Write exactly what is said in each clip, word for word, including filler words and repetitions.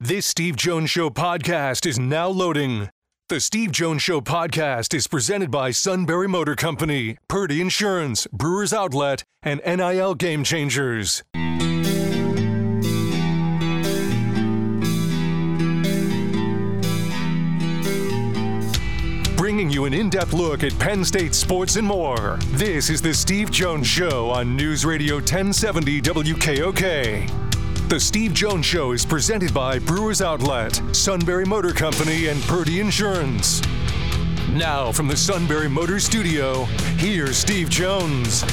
This Steve Jones Show podcast is now loading. The Steve Jones Show podcast is presented by Sunbury Motor Company, Purdy Insurance, Brewers Outlet, and N I L Game Changers. Bringing you an in-depth look at Penn State sports and more. This is the Steve Jones Show on News Radio ten seventy W K O K. The Steve Jones Show is presented by Brewers Outlet, Sunbury Motor Company, and Purdy Insurance. Now, from the Sunbury Motor Studio, here's Steve Jones.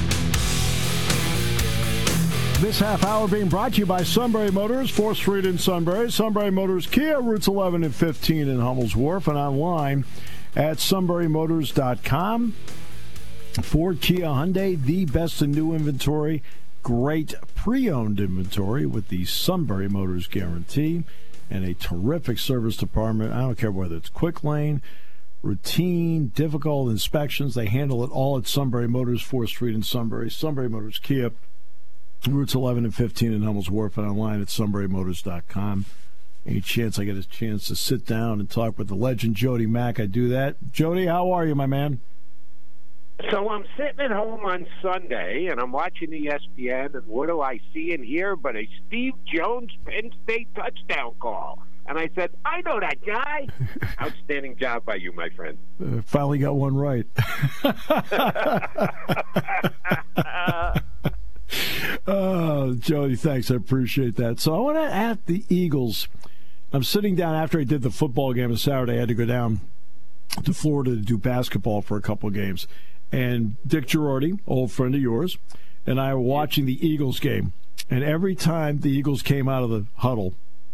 This half hour being brought to you by Sunbury Motors, fourth Street in Sunbury, Sunbury Motors Kia, routes eleven and fifteen in Hummel's Wharf, and online at sunbury motors dot com. Ford, Kia, Hyundai, the best in new inventory. Great pre-owned inventory with the Sunbury Motors guarantee and a terrific service department. I don't care whether it's quick lane, routine, difficult inspections. They handle it all at Sunbury Motors, fourth Street in Sunbury. Sunbury Motors Kia, routes eleven and fifteen in Hummel's Wharf, and online at sunbury motors dot com. Any chance I get a chance to sit down and talk with the legend Jody Mack, I do that. Jody, how are you, my man? So I'm sitting at home on Sunday, and I'm watching E S P N, and what do I see and hear but a Steve Jones Penn State touchdown call? And I said, I know that guy. Outstanding job by you, my friend. Uh, finally got one right. Oh, Jody, thanks. I appreciate that. So I want to ask the Eagles. I'm sitting down after I did the football game on Saturday. I had to go down to Florida to do basketball for a couple of games. And Dick Girardi, old friend of yours, and I were watching the Eagles game. And every time the Eagles came out of the huddle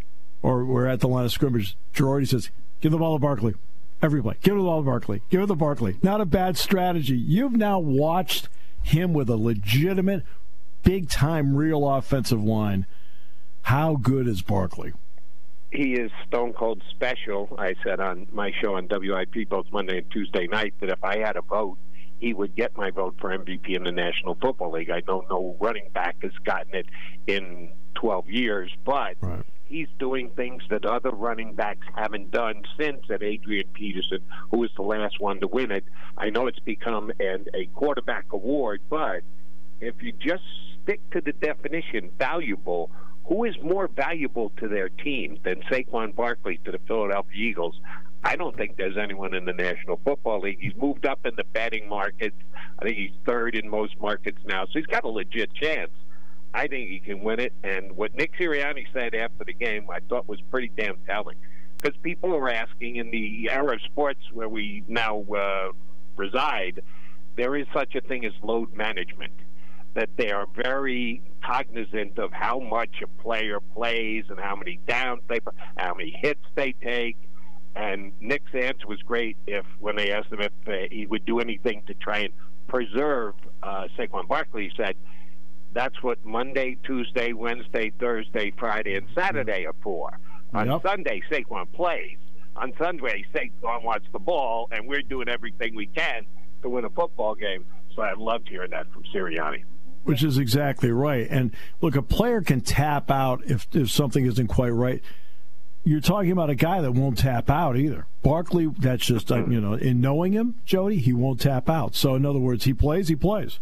or were at the line of scrimmage, Girardi says, give the ball to Barkley. Every play. Give it the ball to Barkley. Give it to Barkley. Not a bad strategy. You've now watched him with a legitimate, big-time, real offensive line. How good is Barkley? He is stone cold special. I said on my show on W I P both Monday and Tuesday night that if I had a vote, he would get my vote for M V P in the National Football League. I know no running back has gotten it in twelve years, but right. He's doing things that other running backs haven't done since at Adrian Peterson, who was the last one to win it. I know it's become an, a quarterback award, but if you just stick to the definition, valuable, who is more valuable to their team than Saquon Barkley to the Philadelphia Eagles? I don't think there's anyone in the National Football League. He's moved up in the betting markets. I think he's third in most markets now, so he's got a legit chance. I think he can win it. And what Nick Sirianni said after the game I thought was pretty damn telling, because people are asking in the era of sports where we now uh, reside, there is such a thing as load management, that they are very cognizant of how much a player plays and how many downs they play, how many hits they take. And Nick's answer was great if when they asked him if uh, he would do anything to try and preserve uh, Saquon Barkley, he said, that's what Monday, Tuesday, Wednesday, Thursday, Friday, and Saturday are for. On yep. Sunday, Saquon plays. On Sunday, Saquon wants the ball, and we're doing everything we can to win a football game. So I loved hearing that from Sirianni. Which is exactly right. And look, a player can tap out if, if something isn't quite right. You're talking about a guy that won't tap out either. Barkley, that's just, you know, in knowing him, Jody, he won't tap out. So, in other words, he plays, he plays.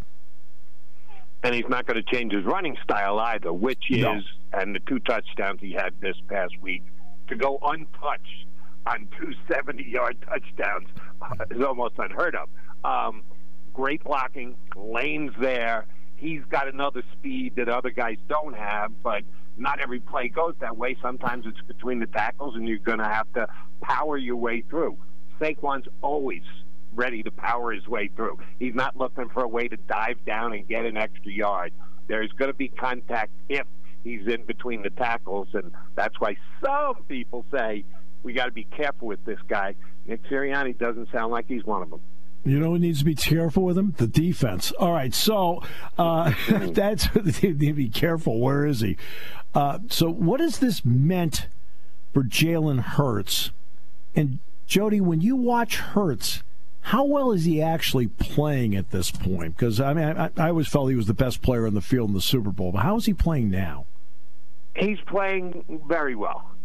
And he's not going to change his running style either, which no. is, and the two touchdowns he had this past week, to go untouched on two seventy-yard touchdowns is almost unheard of. Um, great blocking, lanes there. He's got another speed that other guys don't have, but not every play goes that way. Sometimes it's between the tackles, and you're going to have to power your way through. Saquon's always ready to power his way through. He's not looking for a way to dive down and get an extra yard. There's going to be contact if he's in between the tackles, and that's why some people say we got to be careful with this guy. Nick Sirianni doesn't sound like he's one of them. You know who needs to be careful with him? The defense. All right, so uh, that's they need to be careful. Where is he? Uh, so what has this meant for Jalen Hurts? And, Jody, when you watch Hurts, how well is he actually playing at this point? Because, I mean, I, I always felt he was the best player on the field in the Super Bowl. But how is he playing now? He's playing very well.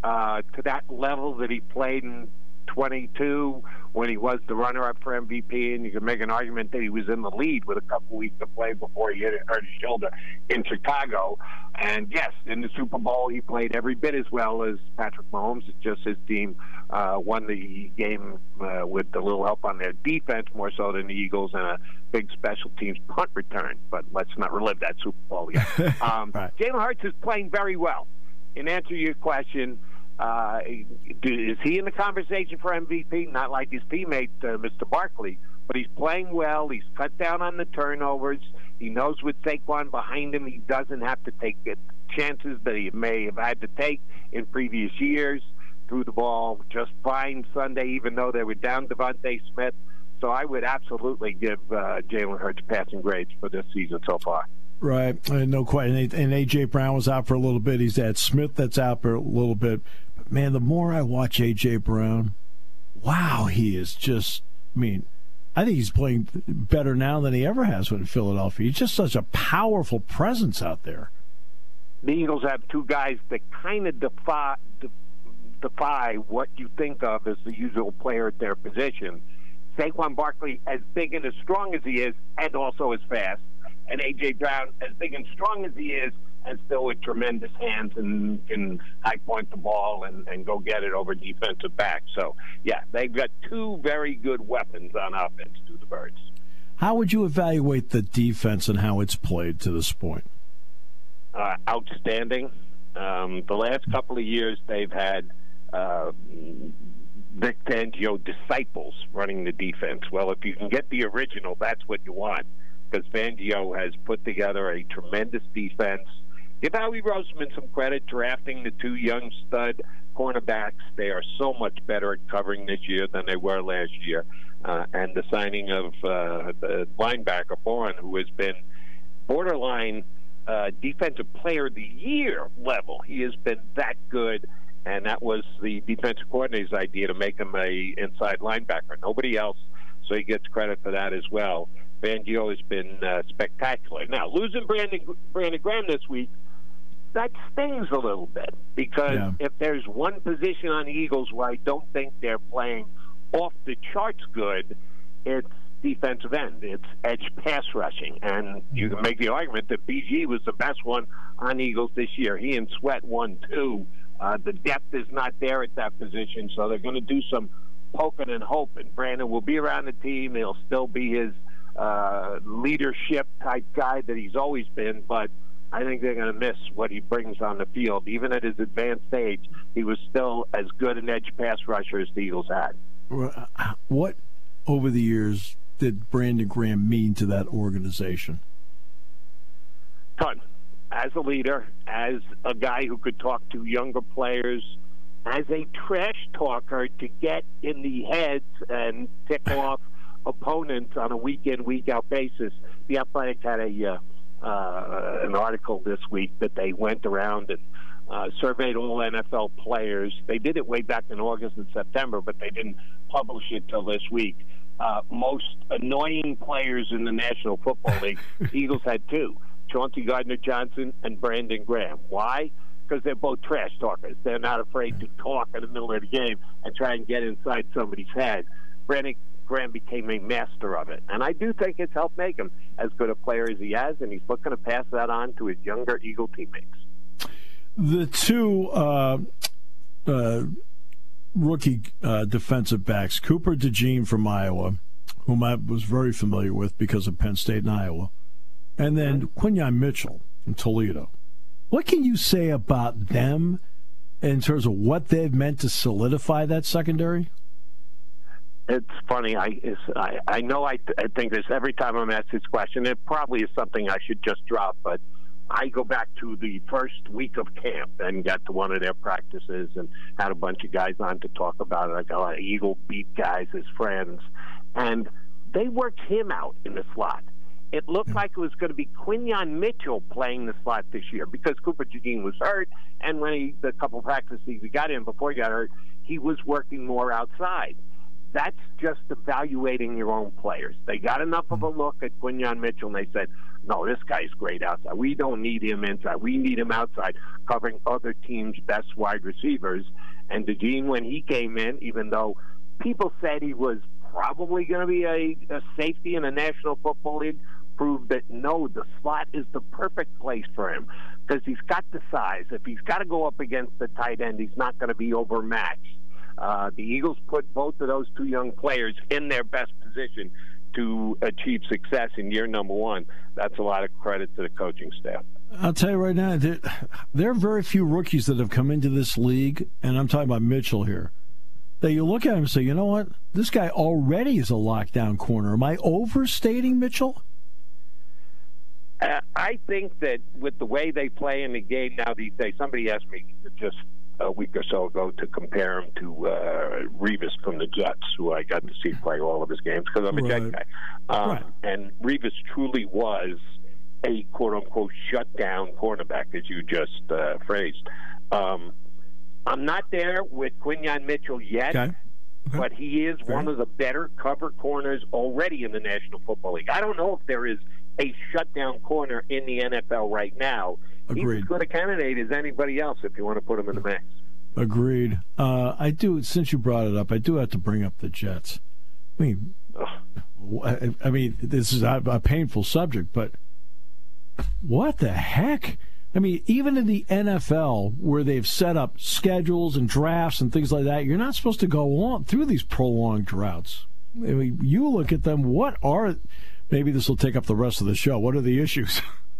uh, to that level that he played in twenty-two when he was the runner-up for M V P, and you can make an argument that he was in the lead with a couple weeks to play before he hit, hurt his shoulder in Chicago. And yes, in the Super Bowl, he played every bit as well as Patrick Mahomes. It's just his team uh, won the game uh, with a little help on their defense, more so than the Eagles, and a big special teams punt return. But let's not relive that Super Bowl yet. Um, right. Jalen Hurts is playing very well. In answer to your question, Uh, is he in the conversation for M V P? Not like his teammate, uh, Mister Barkley, but he's playing well. He's cut down on the turnovers. He knows with Saquon behind him, he doesn't have to take the chances that he may have had to take in previous years. Threw the ball just fine Sunday, even though they were down Devontae Smith. So I would absolutely give uh, Jalen Hurts passing grades for this season so far. Right, uh, no question. And A J. Brown was out for a little bit. He's had Smith that's out for a little bit. But, man, the more I watch A J. Brown, wow, he is just, I mean, I think he's playing better now than he ever has in Philadelphia. He's just such a powerful presence out there. The Eagles have two guys that kind of defy, defy what you think of as the usual player at their position. Saquon Barkley, as big and as strong as he is, and also as fast. And A J. Brown, as big and strong as he is, and still with tremendous hands and can high point the ball and, and go get it over defensive back. So, yeah, they've got two very good weapons on offense to the Birds. How would you evaluate the defense and how it's played to this point? Uh, outstanding. Um, the last couple of years, they've had uh, Vic Fangio disciples running the defense. Well, if you can get the original, that's what you want. Because Fangio has put together a tremendous defense. Give Howie Roseman some credit drafting the two young stud cornerbacks. They are so much better at covering this year than they were last year. Uh, and the signing of uh, the linebacker, Bourne, who has been borderline uh, defensive player of the year level. He has been that good, and that was the defensive coordinator's idea to make him a inside linebacker. Nobody else, so he gets credit for that as well. Fangio has been uh, spectacular. Now, losing Brandon, Brandon Graham this week, that stings a little bit because yeah. if there's one position on the Eagles where I don't think they're playing off the charts good, it's defensive end. It's edge pass rushing. And you can make the argument that B G was the best one on the Eagles this year. He and Sweat won, too. Uh, the depth is not there at that position, so they're going to do some poking and hoping. Brandon will be around the team. He'll still be his Uh, leadership type guy that he's always been, but I think they're going to miss what he brings on the field. Even at his advanced age, he was still as good an edge pass rusher as the Eagles had. What, over the years, did Brandon Graham mean to that organization? Ton. As a leader, as a guy who could talk to younger players, as a trash talker to get in the heads and tick off opponents on a week-in, week-out basis. The Athletic had a uh, uh, an article this week that they went around and uh, surveyed all N F L players. They did it way back in August and September, but they didn't publish it till this week. Uh, most annoying players in the National Football League, the Eagles had two, Chauncey Gardner-Johnson and Brandon Graham. Why? Because they're both trash talkers. They're not afraid to talk in the middle of the game and try and get inside somebody's head. Brandon Graham became a master of it. And I do think it's helped make him as good a player as he has, and he's looking to pass that on to his younger Eagle teammates. The two uh, uh, rookie uh, defensive backs, Cooper DeJean from Iowa, whom I was very familiar with because of Penn State and Iowa, and then Quinyon Mitchell from Toledo. What can you say about them in terms of what they've meant to solidify that secondary? It's funny. I it's, I, I know I, th- I think this every time I'm asked this question. It probably is something I should just drop, but I go back to the first week of camp and got to one of their practices and had a bunch of guys on to talk about it. I got a lot of Eagle beat guys as friends, and they worked him out in the slot. It looked like it was going to be Quinyon Mitchell playing the slot this year because Cooper DeJean was hurt, and when he, the couple of practices he got in before he got hurt, he was working more outside. That's just evaluating your own players. They got enough of a look at Quinyon Mitchell, and they said, no, this guy's great outside. We don't need him inside. We need him outside, covering other teams' best wide receivers. And DeJean, when he came in, even though people said he was probably going to be a, a safety in the National Football League, proved that no, the slot is the perfect place for him because he's got the size. If he's got to go up against the tight end, he's not going to be overmatched. Uh, the Eagles put both of those two young players in their best position to achieve success in year number one. That's a lot of credit to the coaching staff. I'll tell you right now, there, there are very few rookies that have come into this league, and I'm talking about Mitchell here, that you look at him and say, you know what, this guy already is a lockdown corner. Am I overstating Mitchell? Uh, I think that with the way they play in the game now these days, somebody asked me just a week or so ago to compare him to uh, Revis from the Jets, who I got to see play all of his games because I'm a right. Jet guy. Um, right. And Revis truly was a quote-unquote shutdown cornerback, as you just uh, phrased. Um, I'm not there with Quinyon Mitchell yet, okay. Okay. but he is okay. one of the better cover corners already in the National Football League. I don't know if there is a shutdown corner in the N F L right now. Agreed. He's as good a candidate as anybody else if you want to put him in the mix. Agreed. Uh, I do, since you brought it up, I do have to bring up the Jets. I mean, I, I mean, this is a, a painful subject, but what the heck? I mean, even in the N F L, where they've set up schedules and drafts and things like that, you're not supposed to go on through these prolonged droughts. I mean, you look at them, what are, maybe this will take up the rest of the show, what are the issues?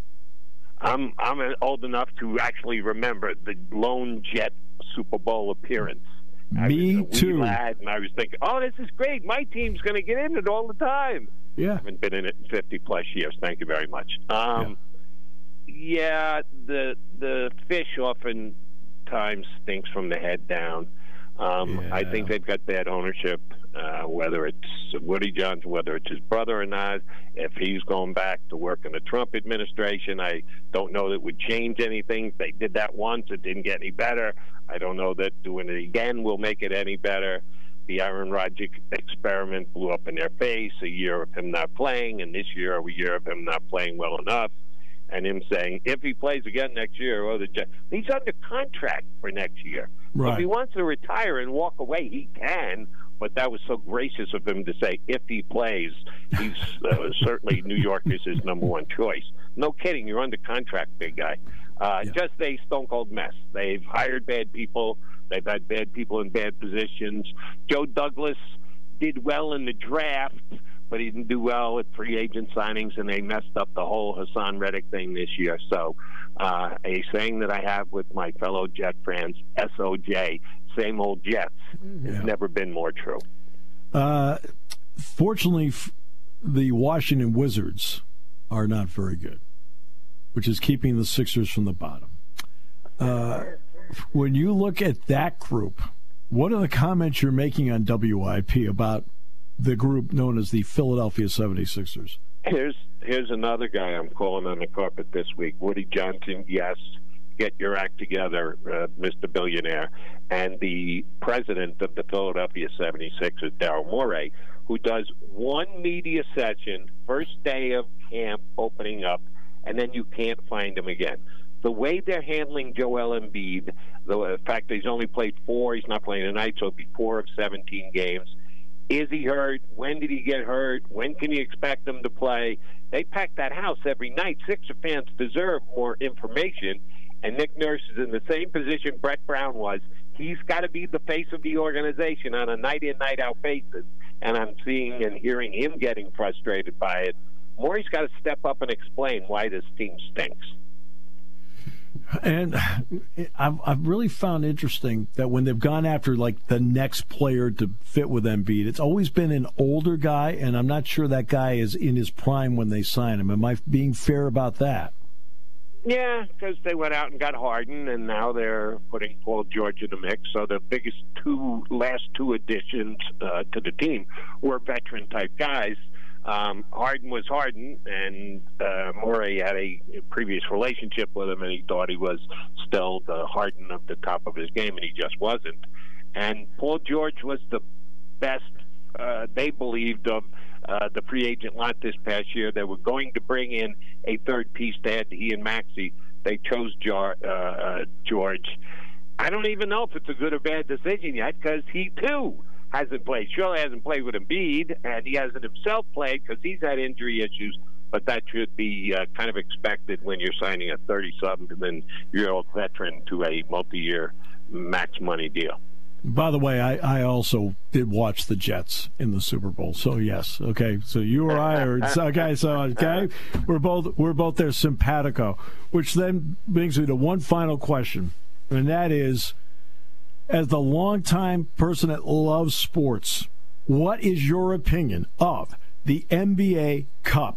I'm I'm old enough to actually remember the lone Jet Super Bowl appearance. Me I was a too. Wee lad, and I was thinking, oh, this is great. My team's going to get in it all the time. Yeah. I haven't been in it in fifty plus years. Thank you very much. Um, yeah. yeah, the the fish oftentimes stinks from the head down. Um, yeah. I think they've got bad ownership, uh, whether it's Woody Johnson, whether it's his brother or not. If he's going back to work in the Trump administration, I don't know that would change anything. They did that once. It didn't get any better. I don't know that doing it again will make it any better. The Aaron Rodgers experiment blew up in their face, a year of him not playing, and this year a year of him not playing well enough. And him saying, if he plays again next year, well, the Jets, he's under contract for next year. Right. If he wants to retire and walk away, he can. But that was so gracious of him to say, if he plays, he's uh, certainly New York is his number one choice. No kidding, you're under contract, big guy. Uh, yeah. Just a stone cold mess. They've hired bad people. They've had bad people in bad positions. Joe Douglas did well in the draft, but he didn't do well at free agent signings, and they messed up the whole Hassan Reddick thing this year. So uh, a saying that I have with my fellow Jet fans, S O J, same old Jets, yeah. has never been more true. Uh, fortunately, f- the Washington Wizards are not very good, which is keeping the Sixers from the bottom. Uh, when you look at that group, what are the comments you're making on W I P about the group known as the Philadelphia seventy-sixers? Here's here's another guy I'm calling on the carpet this week. Woody Johnson, yes, get your act together, uh, Mister Billionaire. And the president of the Philadelphia seventy-sixers, Daryl Morey, who does one media session, first day of camp opening up, and then you can't find him again. The way they're handling Joel Embiid, the fact that he's only played four, he's not playing tonight, so it'll be four of seventeen games. Is he hurt? When did he get hurt? When can you expect him to play? They pack that house every night. Sixer fans deserve more information, and Nick Nurse is in the same position Brett Brown was. He's got to be the face of the organization on a night-in, night-out basis, and I'm seeing and hearing him getting frustrated by it. Morey's got to step up and explain why this team stinks. And I've, I've really found interesting that when they've gone after like the next player to fit with Embiid, it's always been an older guy, and I'm not sure that guy is in his prime when they sign him. Am I being fair about that? Yeah, because they went out and got Harden, and now they're putting Paul George in the mix. So the biggest two, last two additions uh, to the team were veteran-type guys. Um, Harden was Harden, and uh, Morey had a previous relationship with him, and he thought he was still the Harden of the top of his game, and he just wasn't. And Paul George was the best, uh, they believed, of uh, the free agent lot this past year. They were going to bring in a third piece to add to he and Maxey. They chose Jar, uh, uh, George. I don't even know if it's a good or bad decision yet because he, too, hasn't played. Surely hasn't played with Embiid, and he hasn't himself played because he's had injury issues. But that should be uh, kind of expected when you're signing a thirty-seven-year-old veteran to a multi-year max money deal. By the way, I, I also did watch the Jets in the Super Bowl. So yes, okay. So you or I are okay. So okay, we're both we're both there simpatico. Which then brings me to one final question, and that is, as the longtime person that loves sports, what is your opinion of the N B A Cup?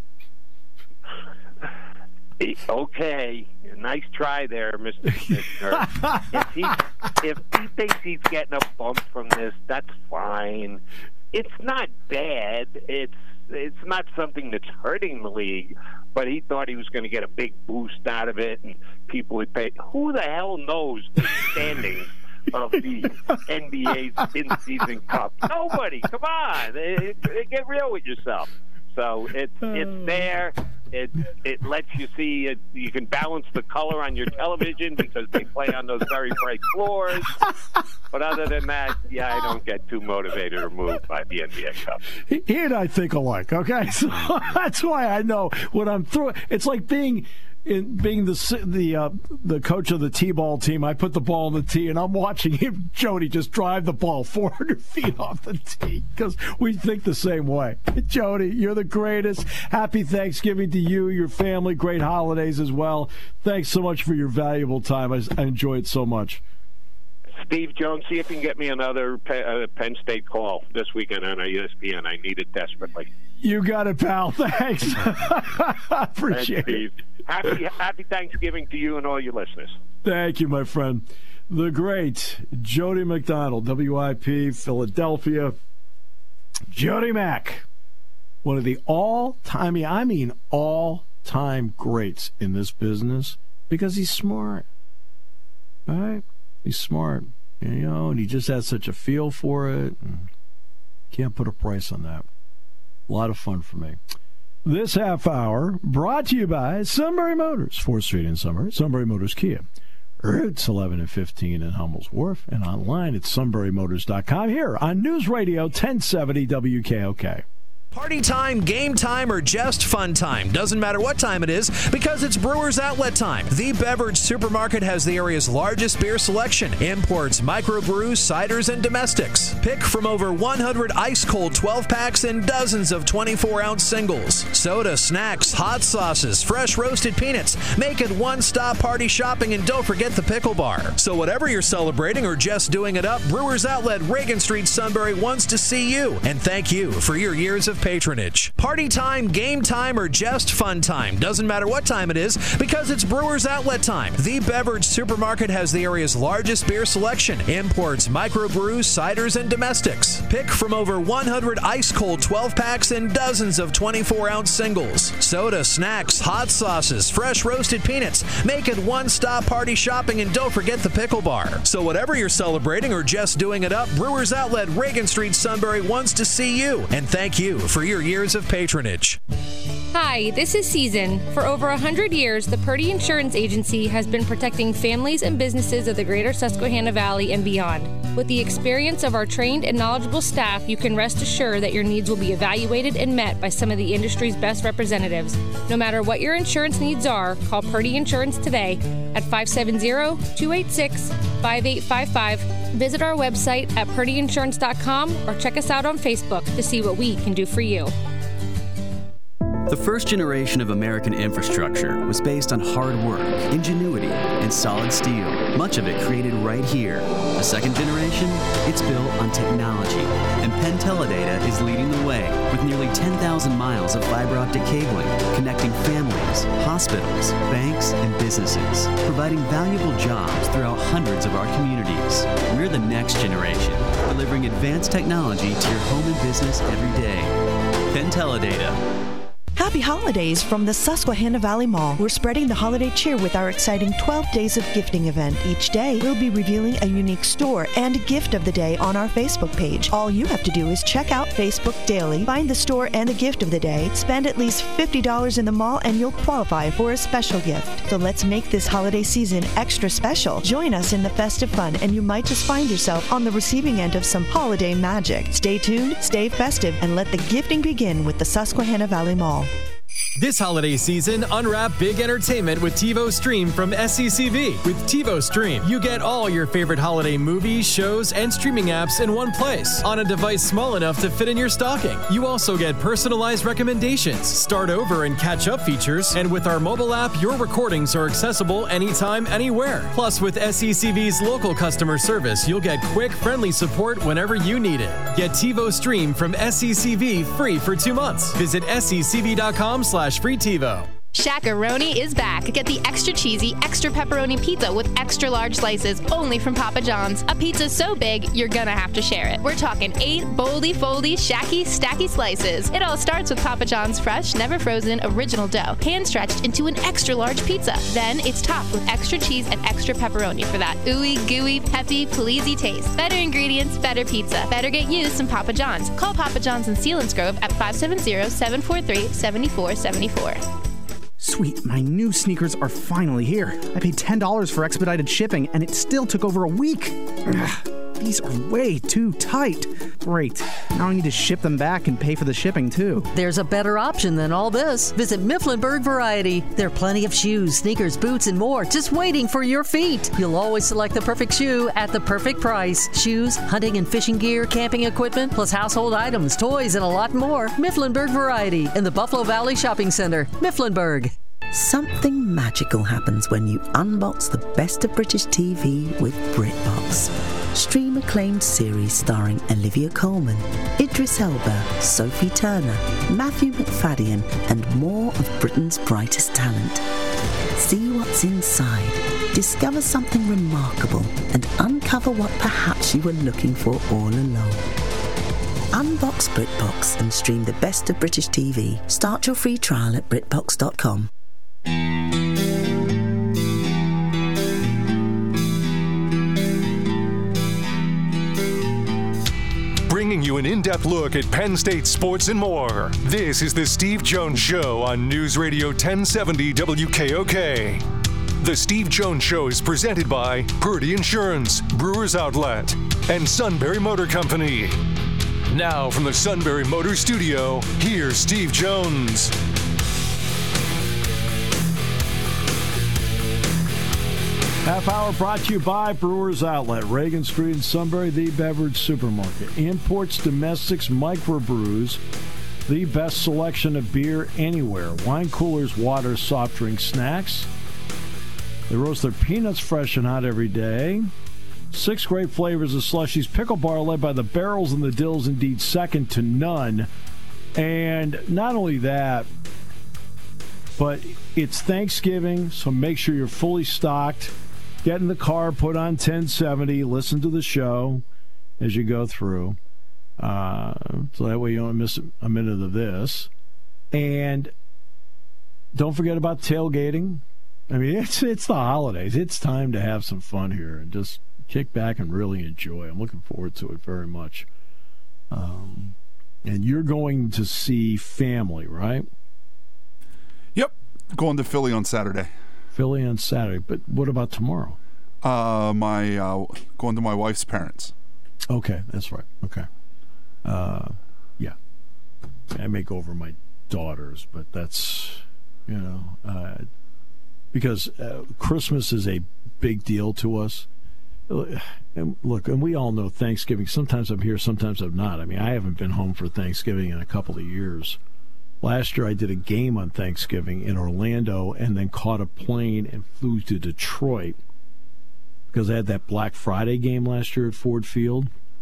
Okay, nice try there, Mister Commissioner. if, he, if he thinks he's getting a bump from this, that's fine. It's not bad. It's it's not something that's hurting the league, but he thought he was going to get a big boost out of it, and people would pay. Who the hell knows the standings of the N B A's in-season cup? Nobody. Come on. It, it, get real with yourself. So it's it's there. It it lets you see it, you can balance the color on your television because they play on those very bright floors. But other than that, yeah, I don't get too motivated or moved by the N B A Cup. He, he and I think alike. Okay, so that's why I know when I'm through. It's like being. In being the the uh, the coach of the T-ball team, I put the ball on the tee, and I'm watching him, Jody, just drive the ball four hundred feet off the tee because we think the same way. Jody, you're the greatest. Happy Thanksgiving to you, your family. Great holidays as well. Thanks so much for your valuable time. I, I enjoy it so much. Steve Jones, see if you can get me another Penn State call this weekend on E S P N. I need it desperately. You got it, pal. Thanks. Appreciate Thanks, it. Happy, happy Thanksgiving to you and all your listeners. Thank you, my friend. The great Jody McDonald, W I P, Philadelphia. Jody Mack, one of the all-time, I mean all-time greats in this business because he's smart. All right? He's smart, you know, and he just has such a feel for it. Can't put a price on that. A lot of fun for me. This half hour brought to you by Sunbury Motors, fourth Street in Sunbury, Sunbury Motors Kia, routes eleven and fifteen in Hummel's Wharf, and online at sunbury motors dot com here on News Radio ten seventy W K O K. Party time, game time, or just fun time. Doesn't matter what time it is because it's Brewers Outlet time. The Beverage Supermarket has the area's largest beer selection. Imports, microbrews, ciders, and domestics. Pick from over one hundred ice-cold twelve-packs and dozens of twenty-four ounce singles. Soda, snacks, hot sauces, fresh roasted peanuts. Make it one-stop party shopping, and don't forget the pickle bar. So whatever you're celebrating or just doing it up, Brewers Outlet, Reagan Street, Sunbury wants to see you. And thank you for your years of patronage. Party time, game time, or just fun time. Doesn't matter what time it is because it's Brewers Outlet time. The Beverage Supermarket has the area's largest beer selection. Imports, microbrews, ciders, and domestics. Pick from over one hundred ice-cold twelve-packs and dozens of twenty-four ounce singles. Soda, snacks, hot sauces, fresh roasted peanuts. Make it one-stop party shopping, and don't forget the pickle bar. So whatever you're celebrating or just doing it up, Brewers Outlet, Reagan Street, Sunbury wants to see you. And thank you for your years of patronage. Hi, this is Season. For over one hundred years, the Purdy Insurance Agency has been protecting families and businesses of the greater Susquehanna Valley and beyond. With the experience of our trained and knowledgeable staff, you can rest assured that your needs will be evaluated and met by some of the industry's best representatives. No matter what your insurance needs are, call Purdy Insurance today at five seven zero, two eight six, five eight five five. Visit our website at purdy insurance dot com or check us out on Facebook to see what we can do for you. The first generation of American infrastructure was based on hard work, ingenuity, and solid steel, much of it created right here. The second generation, it's built on technology, and Penn Teledata is leading the way with nearly ten thousand miles of fiber optic cabling, connecting families, hospitals, banks, and businesses, providing valuable jobs throughout hundreds of our communities. We're the next generation, delivering advanced technology to your home and business every day. Penn Teledata. Happy holidays from the Susquehanna Valley Mall. We're spreading the holiday cheer with our exciting twelve Days of Gifting event. Each day, we'll be revealing a unique store and gift of the day on our Facebook page. All you have to do is check out Facebook daily, find the store and the gift of the day, spend at least fifty dollars in the mall, and you'll qualify for a special gift. So let's make this holiday season extra special. Join us in the festive fun, and you might just find yourself on the receiving end of some holiday magic. Stay tuned, stay festive, and let the gifting begin with the Susquehanna Valley Mall. This holiday season, unwrap big entertainment with TiVo Stream from S C C V. With TiVo Stream, you get all your favorite holiday movies, shows, and streaming apps in one place on a device small enough to fit in your stocking. You also get personalized recommendations, start over and catch up features, and with our mobile app, your recordings are accessible anytime, anywhere. Plus, with S C C V's local customer service, you'll get quick, friendly support whenever you need it. Get TiVo Stream from S C C V free for two months. Visit S C C V dot com slash free TiVo. Shaq-a-Roni is back. Get the extra cheesy, extra pepperoni pizza with extra large slices only from Papa John's. A pizza so big, you're gonna have to share it. We're talking eight boldy, foldy, shacky, stacky slices. It all starts with Papa John's fresh, never frozen, original dough, hand-stretched into an extra large pizza. Then it's topped with extra cheese and extra pepperoni for that ooey, gooey, peppy, pleasy taste. Better ingredients, better pizza. Better get you some Papa John's. Call Papa John's in Selinsgrove at five seven zero, seven four three, seven four seven four. Sweet, my new sneakers are finally here. I paid ten dollars for expedited shipping, and it still took over a week. Ugh, these are way too tight. Great. Now I need to ship them back and pay for the shipping, too. There's a better option than all this. Visit Mifflinburg Variety. There are plenty of shoes, sneakers, boots, and more just waiting for your feet. You'll always select the perfect shoe at the perfect price. Shoes, hunting and fishing gear, camping equipment, plus household items, toys, and a lot more. Mifflinburg Variety in the Buffalo Valley Shopping Center. Mifflinburg. Something magical happens when you unbox the best of British T V with BritBox. Stream acclaimed series starring Olivia Colman, Idris Elba, Sophie Turner, Matthew McFadden, and more of Britain's brightest talent. See what's inside, discover something remarkable, and uncover what perhaps you were looking for all along. Unbox BritBox and stream the best of British T V. Start your free trial at Britbox dot com. Bringing you an in-depth look at Penn State sports and more. This is the Steve Jones Show on News Radio ten seventy W K O K. The Steve Jones Show is presented by Purdy Insurance, Brewers Outlet, and Sunbury Motor Company. Now from the Sunbury Motor Studio, here's Steve Jones. Half hour brought to you by Brewers Outlet, Reagan Street in Sunbury, the beverage supermarket. Imports, domestics, microbrews, the best selection of beer anywhere. Wine coolers, water, soft drinks, snacks. They roast their peanuts fresh and hot every day. Six great flavors of slushies. Pickle bar led by the barrels and the dills, indeed second to none. And not only that, but it's Thanksgiving, so make sure you're fully stocked. Get in the car, put on ten seventy, listen to the show as you go through. Uh, so that way you don't miss a minute of this. And don't forget about tailgating. I mean, it's it's the holidays. It's time to have some fun here and just kick back and really enjoy. I'm looking forward to it very much. Um, and you're going to see family, right? Yep. Going to Philly on Saturday. Philly on Saturday. But what about tomorrow? Uh, my uh, going to my wife's parents. Okay, that's right. Okay. Uh, yeah. I may go over my daughters, but that's, you know, uh, because uh, Christmas is a big deal to us. And look, and we all know Thanksgiving. Sometimes I'm here, sometimes I'm not. I mean, I haven't been home for Thanksgiving in a couple of years. Last year I did a game on Thanksgiving in Orlando and then caught a plane and flew to Detroit because I had that Black Friday game last year at Ford Field.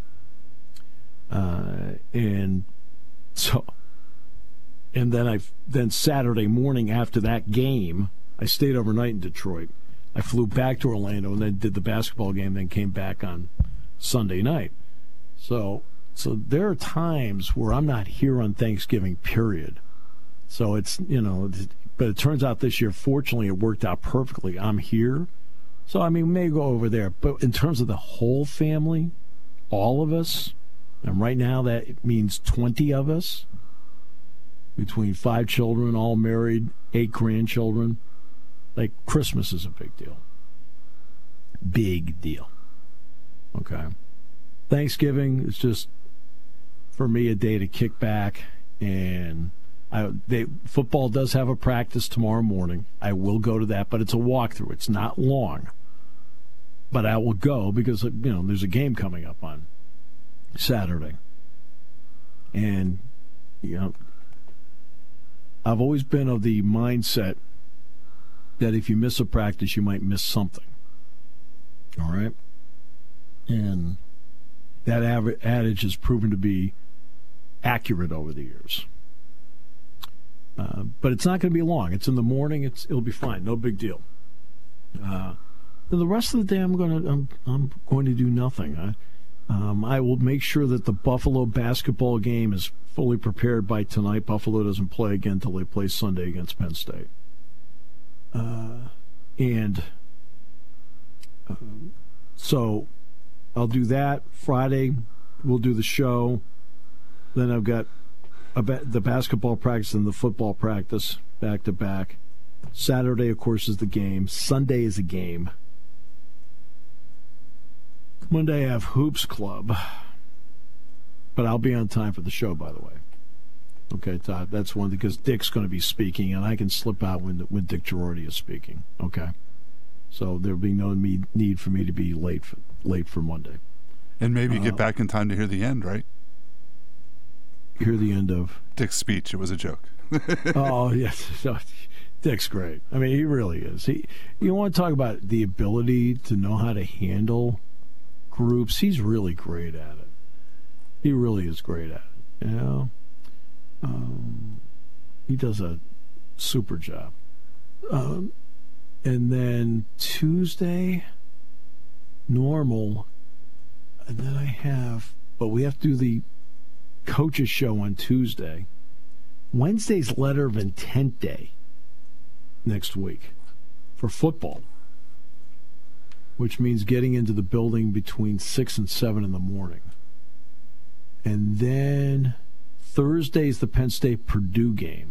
Uh, and so, and then I then Saturday morning after that game, I stayed overnight in Detroit. I flew back to Orlando and then did the basketball game, then came back on Sunday night. So, so there are times where I'm not here on Thanksgiving, period. So it's, you know, but it turns out this year, fortunately, it worked out perfectly. I'm here. So, I mean, we may go over there. But in terms of the whole family, all of us, and right now that means twenty of us, between five children, all married, eight grandchildren. Like, Christmas is a big deal. Big deal. Okay. Thanksgiving is just, for me, a day to kick back. And I, they, football does have a practice tomorrow morning. I will go to that, but it's a walkthrough. It's not long. But I will go because, you know, there's a game coming up on Saturday. And, you know, I've always been of the mindset that if you miss a practice, you might miss something. All right? And that adage has proven to be accurate over the years. Uh, but it's not going to be long. It's in the morning. It's it'll be fine. No big deal. Uh, the rest of the day, I'm going to I'm I'm going to do nothing. I, um, I will make sure that the Buffalo basketball game is fully prepared by tonight. Buffalo doesn't play again until they play Sunday against Penn State. Uh, and uh, so I'll do that. Friday, we'll do the show. Then I've got a ba- the basketball practice and the football practice back to back. Saturday, of course, is the game. Sunday is a game. Monday, I have Hoops Club. But I'll be on time for the show, by the way. Okay, Todd, that's one because Dick's going to be speaking, and I can slip out when when Dick Girardi is speaking. Okay, so there'll be no need for me to be late for, late for Monday. And maybe uh, get back in time to hear the end, right? Hear the end of Dick's speech. It was a joke. Oh yes, Dick's great. I mean, he really is. He, you want to talk about the ability to know how to handle groups? He's really great at it. He really is great at it. You know. Um, he does a super job. Um, and then Tuesday, normal. And then I have, but we have to do the coaches show on Tuesday. Wednesday's letter of intent day next week for football, which means getting into the building between six and seven in the morning. And then Thursday's the Penn State Purdue game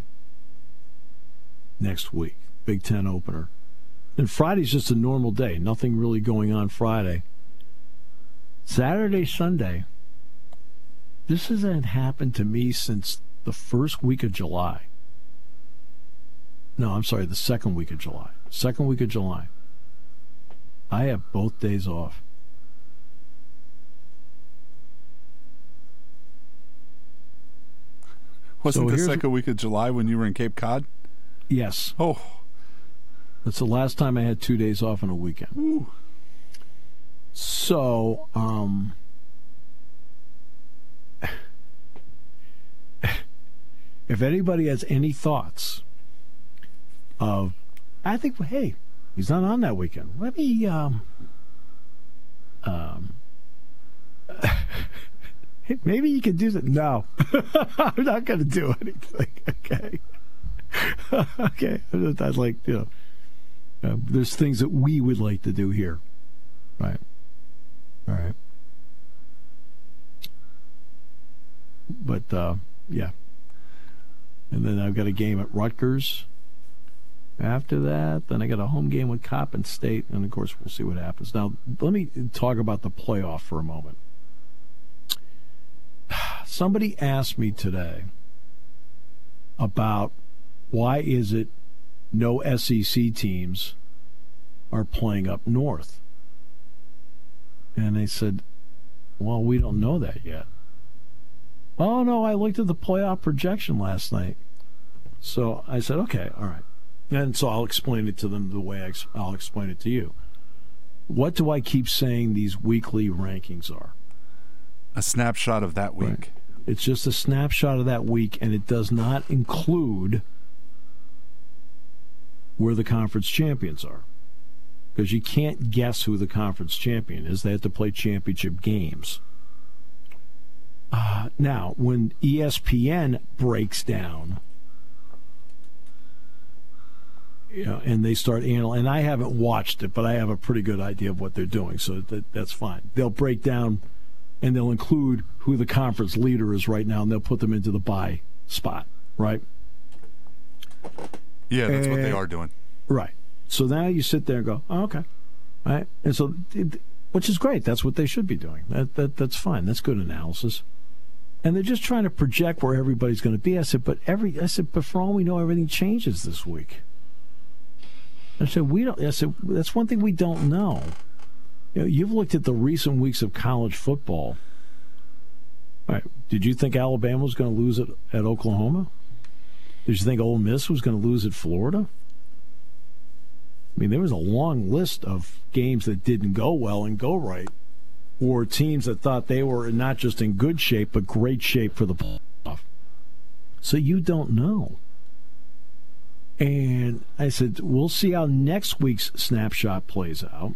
next week, Big Ten opener. And Friday's just a normal day, nothing really going on Friday. Saturday, Sunday, this hasn't happened to me since the first week of July. No, I'm sorry, the second week of July. Second week of July. I have both days off. Wasn't So the here's- second week of July when you were in Cape Cod? Yes. Oh. That's the last time I had two days off on a weekend. Ooh. So, um, if anybody has any thoughts of, I think, hey, he's not on that weekend. Let me, um, um, maybe you could do that. No, I'm not going to do anything. Okay. Okay. I'd like, you know, uh, there's things that we would like to do here. Right. All right. But, uh, yeah. And then I've got a game at Rutgers. After that, then I got a home game with Coppin State, and of course we'll see what happens. Now, let me talk about the playoff for a moment. Somebody asked me today about why is it no S E C teams are playing up north. And they said, well, we don't know that yet. Oh, no, I looked at the playoff projection last night. So I said, okay, all right. And so I'll explain it to them the way I, I'll explain it to you. What do I keep saying these weekly rankings are? A snapshot of that week. Right. It's just a snapshot of that week, and it does not include where the conference champions are. Because you can't guess who the conference champion is. They have to play championship games. Uh, now, when E S P N breaks down you know, and they start analyzing. And I haven't watched it, but I have a pretty good idea of what they're doing, so that, that's fine. They'll break down, and they'll include who the conference leader is right now, and they'll put them into the bye spot, right? Yeah, that's and, what they are doing. Right. So now you sit there and go, oh, okay. Right? And so, it, which is great. That's what they should be doing. That, that That's fine. That's good analysis. And they're just trying to project where everybody's going to be. I said, but every I said, but for all we know, everything changes this week. I said, we don't. I said, that's one thing we don't know. You know, you've looked at the recent weeks of college football. All right, did you think Alabama was going to lose it at Oklahoma? Did you think Ole Miss was going to lose at Florida? I mean, there was a long list of games that didn't go well and go right, or teams that thought they were not just in good shape, but great shape for the playoff. So you don't know. And I said, we'll see how next week's snapshot plays out.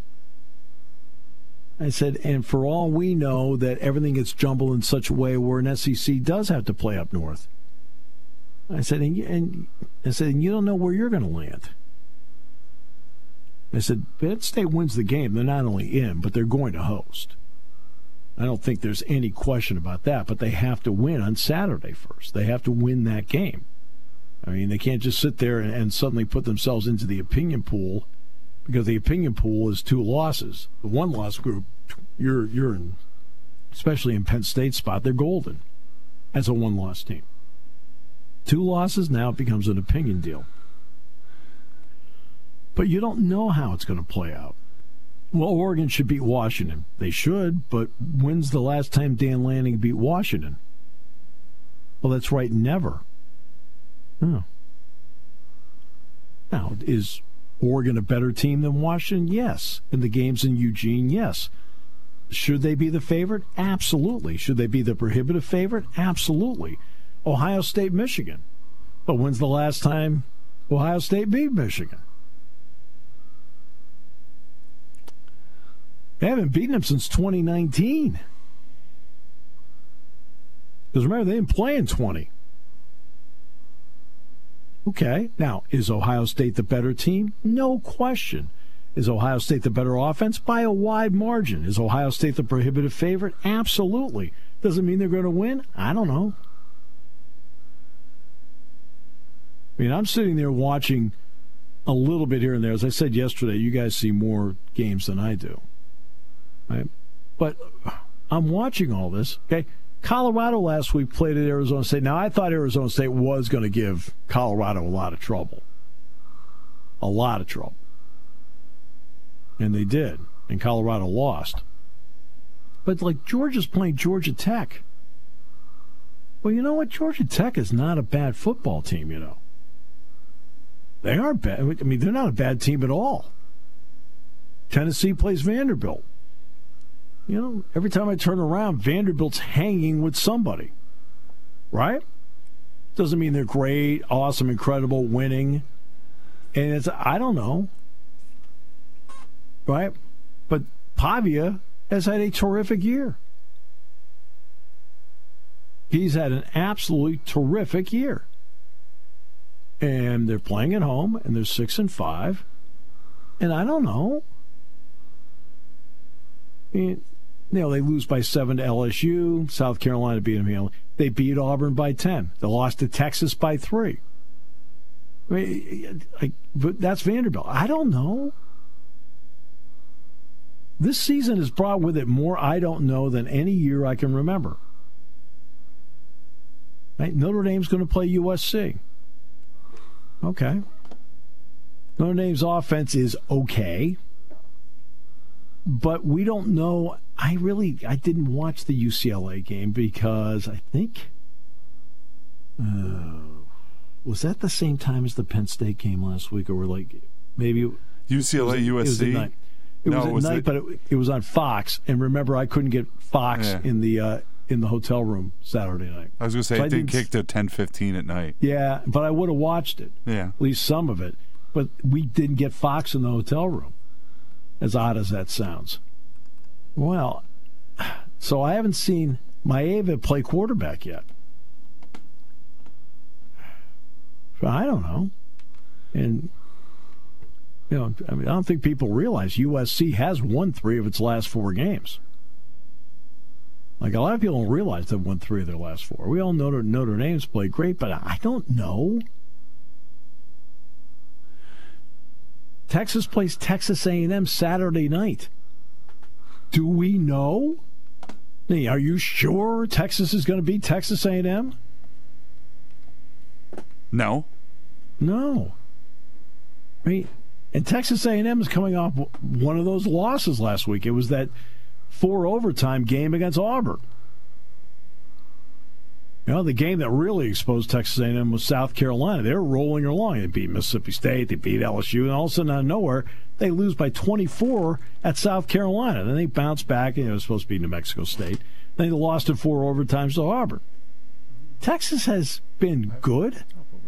I said, and for all we know, that everything gets jumbled in such a way where an S E C does have to play up north. I said, and, and I said, and you don't know where you're going to land. I said, Penn State wins the game. They're not only in, but they're going to host. I don't think there's any question about that, but they have to win on Saturday first. They have to win that game. I mean, they can't just sit there and, and suddenly put themselves into the opinion pool, because the opinion pool is two losses. The one loss group, you're you're in, especially in Penn State's spot, they're golden as a one loss team. Two losses, now it becomes an opinion deal. But you don't know how it's going to play out. Well, Oregon should beat Washington. They should, but when's the last time Dan Lanning beat Washington? Well, that's right, never. Oh. Now, is Oregon a better team than Washington? Yes. In the games in Eugene, yes. Should they be the favorite? Absolutely. Should they be the prohibitive favorite? Absolutely. Ohio State, Michigan. But when's the last time Ohio State beat Michigan? They haven't beaten them since twenty nineteen. Because remember, they didn't play in twenty. Okay, now, is Ohio State the better team? No question. Is Ohio State the better offense? By a wide margin. Is Ohio State the prohibitive favorite? Absolutely. Doesn't mean they're going to win? I don't know. I mean, I'm sitting there watching a little bit here and there. As I said yesterday, you guys see more games than I do. Right? But I'm watching all this. Okay, Colorado last week played at Arizona State. Now, I thought Arizona State was going to give Colorado a lot of trouble. A lot of trouble. And they did. And Colorado lost. But, like, Georgia's playing Georgia Tech. Well, you know what? Georgia Tech is not a bad football team, you know. They aren't bad. I mean, they're not a bad team at all. Tennessee plays Vanderbilt. You know, every time I turn around, Vanderbilt's hanging with somebody. Right? Doesn't mean they're great, awesome, incredible, winning. And it's, I don't know. Right? But Pavia has had a terrific year. He's had an absolutely terrific year. And they're playing at home, and they're six and five. And I don't know. I mean, you know, they lose by seven to L S U. South Carolina beat them. They beat Auburn by ten. They lost to Texas by three. I mean, I, but that's Vanderbilt. I don't know. This season has brought with it more I don't know than any year I can remember. Right? Notre Dame's going to play U S C. Okay. Notre Dame's offense is okay. But we don't know. I really, I didn't watch the U C L A game because I think, uh, was that the same time as the Penn State game last week? Or were like, maybe. U C L A, U S C? It was at night, it was no, at was night it? but it, it was on Fox. And remember, I couldn't get Fox Yeah. in the uh, in the hotel room Saturday night. I was going to say, So I it didn't didn't kick to ten fifteen at night. Yeah, but I would have watched it. Yeah. At least some of it. But we didn't get Fox in the hotel room, as odd as that sounds. Well, so I haven't seen Maeva play quarterback yet. I don't know. And You know, I mean, I don't think people realize U S C has won three of its last four games. Like, a lot of people don't realize they've won three of their last four. We all know Notre, Notre Dame's played great, but I don't know. Texas plays Texas A and M Saturday night. Do we know? Hey, are you sure Texas is going to beat Texas A and M? No. No. I mean, and Texas A and M is coming off one of those losses last week. It was that four overtime game against Auburn. You know, the game that really exposed Texas A and M was South Carolina. They were rolling along. They beat Mississippi State. They beat L S U. And all of a sudden, out of nowhere, they lose by twenty-four at South Carolina. Then they bounce back, and it was supposed to be New Mexico State. Then they lost in four overtimes to Auburn. Texas has been good.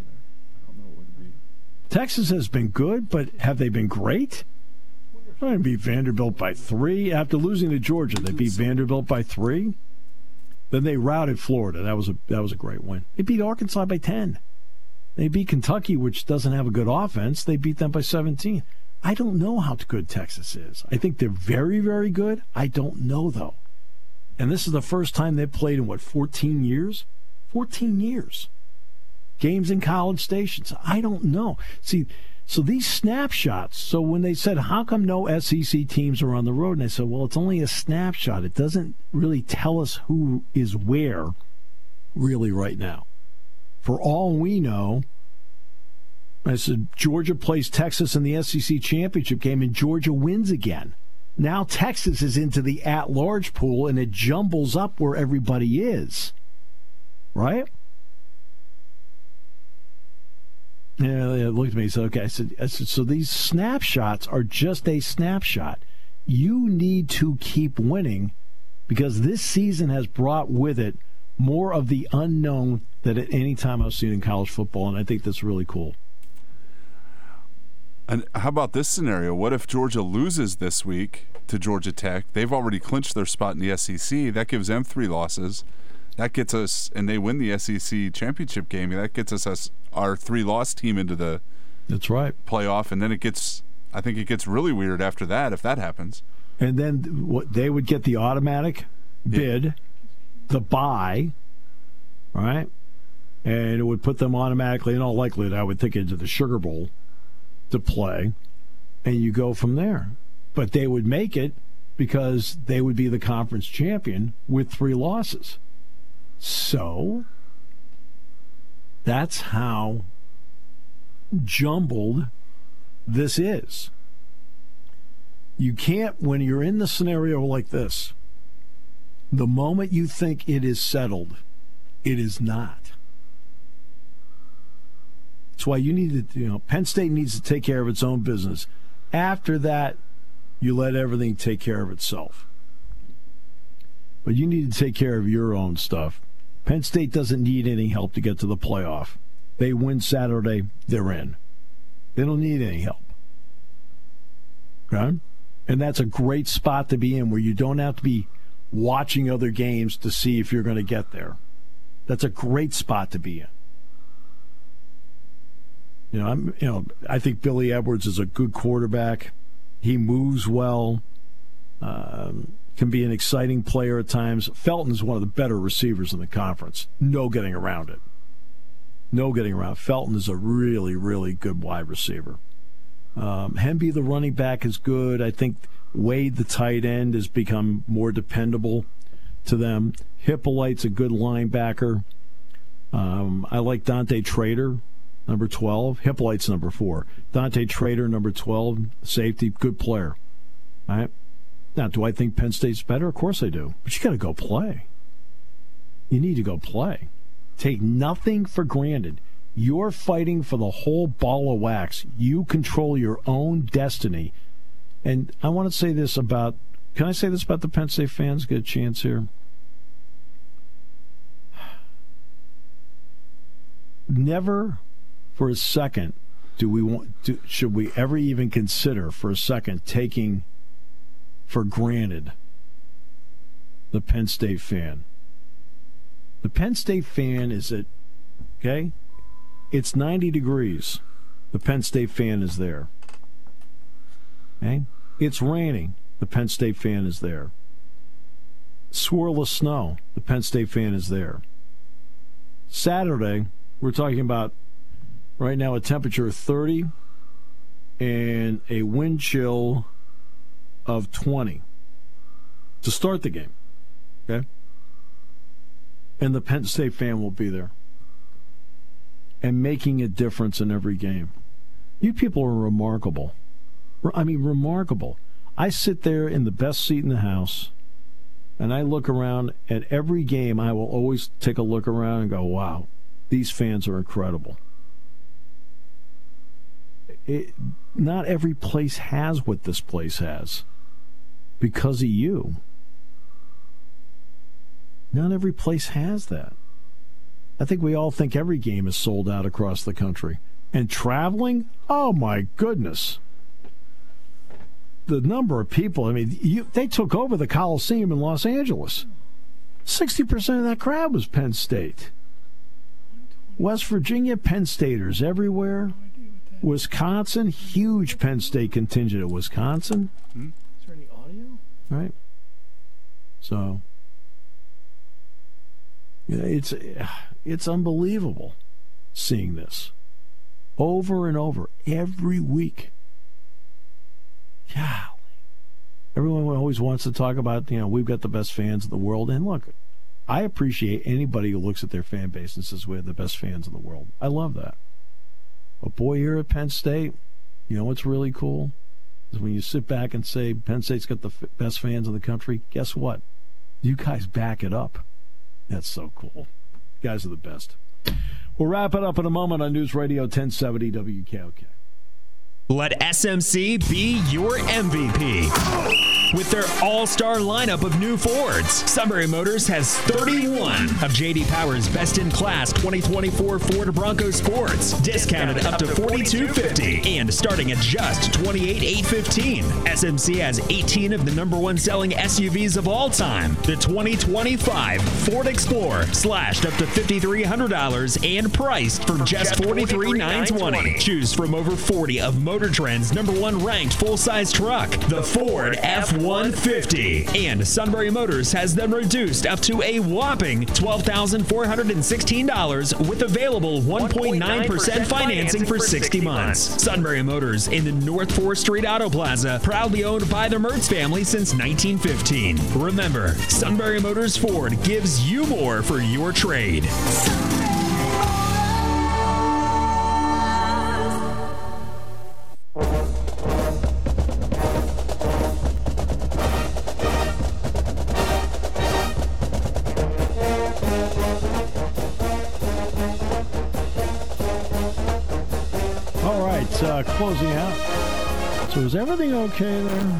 Texas has been good, but have they been great? They beat Vanderbilt by three. After losing to Georgia, they beat Vanderbilt by three. Then they routed Florida. That was a that was a great win. They beat Arkansas by ten. They beat Kentucky, which doesn't have a good offense. They beat them by seventeen. I don't know how good Texas is. I think they're very, very good. I don't know, though. And this is the first time they've played in, what, fourteen years? fourteen years. Games in College Station. I don't know. See, so these snapshots, so when they said, how come no S E C teams are on the road? And I said, well, it's only a snapshot. It doesn't really tell us who is where really right now. For all we know, I said, Georgia plays Texas in the S E C championship game, and Georgia wins again. Now Texas is into the at-large pool, and it jumbles up where everybody is. Right? Yeah, they looked at me and said, okay. I said, I said, so these snapshots are just a snapshot. You need to keep winning because this season has brought with it more of the unknown than at any time I've seen in college football, and I think that's really cool. And how about this scenario? What if Georgia loses this week to Georgia Tech? They've already clinched their spot in the S E C. That gives them three losses. That gets us, and they win the S E C championship game. That gets us, us our three-loss team into the that's right playoff, and then it gets. I think it gets really weird after that if that happens. And then what they would get the automatic bid, yeah. the bye, right, and it would put them automatically, in all likelihood, I would think, into the Sugar Bowl to play, and you go from there. But they would make it because they would be the conference champion with three losses. So that's how jumbled this is. You can't, when you're in the scenario like this, the moment you think it is settled, it is not. That's why you need to, you know, Penn State needs to take care of its own business. After that, you let everything take care of itself. But you need to take care of your own stuff. Penn State doesn't need any help to get to the playoff. They win Saturday, they're in. They don't need any help. Okay? And that's a great spot to be in where you don't have to be watching other games to see if you're going to get there. That's a great spot to be in. You know, I'm, you know, I think Billy Edwards is a good quarterback. He moves well. Um, can be an exciting player at times. Felton is one of the better receivers in the conference. No getting around it. No getting around. Felton is a really, really good wide receiver. Um, Hemby, the running back, is good. I think Wade, the tight end, has become more dependable to them. Hippolyte's a good linebacker. Um, I like Dante Trader, number twelve. Hippolyte's number four. Dante Trader, number twelve, safety, good player. All right. Now, do I think Penn State's better? Of course I do. But you got to go play. You need to go play. Take nothing for granted. You're fighting for the whole ball of wax. You control your own destiny. And I want to say this about, can I say this about the Penn State fans? Get a chance here. Never for a second do we want to, should we ever even consider for a second taking for granted the Penn State fan. The Penn State fan is at, okay, it's ninety degrees. The Penn State fan is there. Okay? It's raining. The Penn State fan is there. Swirl of snow. The Penn State fan is there. Saturday, we're talking about right now a temperature of thirty and a wind chill of twenty to start the game. Okay? And the Penn State fan will be there and making a difference in every game. You people are remarkable. I mean, remarkable. I sit there in the best seat in the house, and I look around at every game. I will always take a look around and go, wow, these fans are incredible. It, not every place has what this place has because of you. Not every place has that. I think we all think every game is sold out across the country. And traveling? Oh, my goodness. The number of people, I mean, you, they took over the Coliseum in Los Angeles. sixty percent of that crowd was Penn State. West Virginia, Penn Staters everywhere. Wisconsin, huge Penn State contingent at Wisconsin. Hmm? Is there any audio? Right. So, yeah, it's it's unbelievable seeing this over and over every week. Golly. Everyone always wants to talk about, you know, we've got the best fans in the world. And look, I appreciate anybody who looks at their fan base and says we have the best fans in the world. I love that. But boy, here at Penn State, you know what's really cool? Is when you sit back and say Penn State's got the f- best fans in the country, guess what? You guys back it up. That's so cool. You guys are the best. We'll wrap it up in a moment on News Radio ten seventy W K O K. Let S M C be your M V P. With their all-star lineup of new Fords, Sunbury Motors has thirty-one of J D Power's best-in-class twenty twenty-four Ford Bronco Sports, discounted up to forty-two fifty and starting at just twenty-eight thousand eight hundred fifteen dollars. S M C has eighteen of the number one selling S U Vs of all time. The twenty twenty-five Ford Explorer slashed up to five thousand three hundred dollars and priced for just forty-three thousand nine hundred twenty dollars. Choose from over forty of Motor Trend's number one ranked full-size truck, the Ford F one fifty. And Sunbury Motors has them reduced up to a whopping twelve thousand four hundred sixteen dollars with available one point nine percent financing for sixty months. Sunbury Motors in the North fourth Street Auto Plaza, proudly owned by the Mertz family since nineteen fifteen. Remember, Sunbury Motors Ford gives you more for your trade. Uh, closing out. So is everything okay there?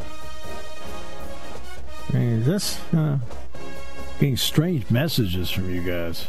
I mean, is this uh, being strange messages from you guys?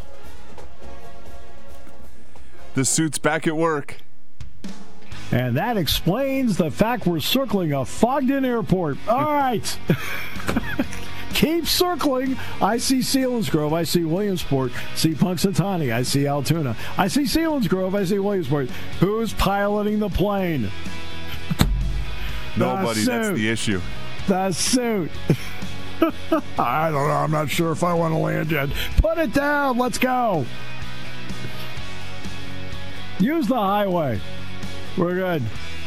The suit's back at work. And that explains the fact we're circling a fogged-in airport. All right. Keep circling. I see Selinsgrove. I see Williamsport. See Punxsutawney. I see Altoona. I see Selinsgrove. I see Williamsport. Who's piloting the plane? Nobody. The that's the issue. The suit. I don't know. I'm not sure if I want to land yet. Put it down. Let's go. Use the highway. We're good.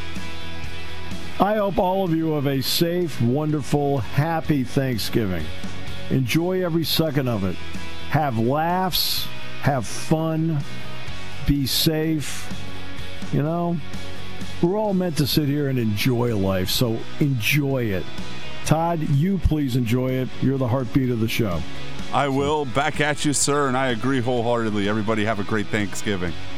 I hope all of you have a safe, wonderful, happy Thanksgiving. Enjoy every second of it. Have laughs. Have fun. Be safe. You know, we're all meant to sit here and enjoy life, so enjoy it. Todd, you please enjoy it. You're the heartbeat of the show. I will. Back at you, sir, and I agree wholeheartedly. Everybody have a great Thanksgiving.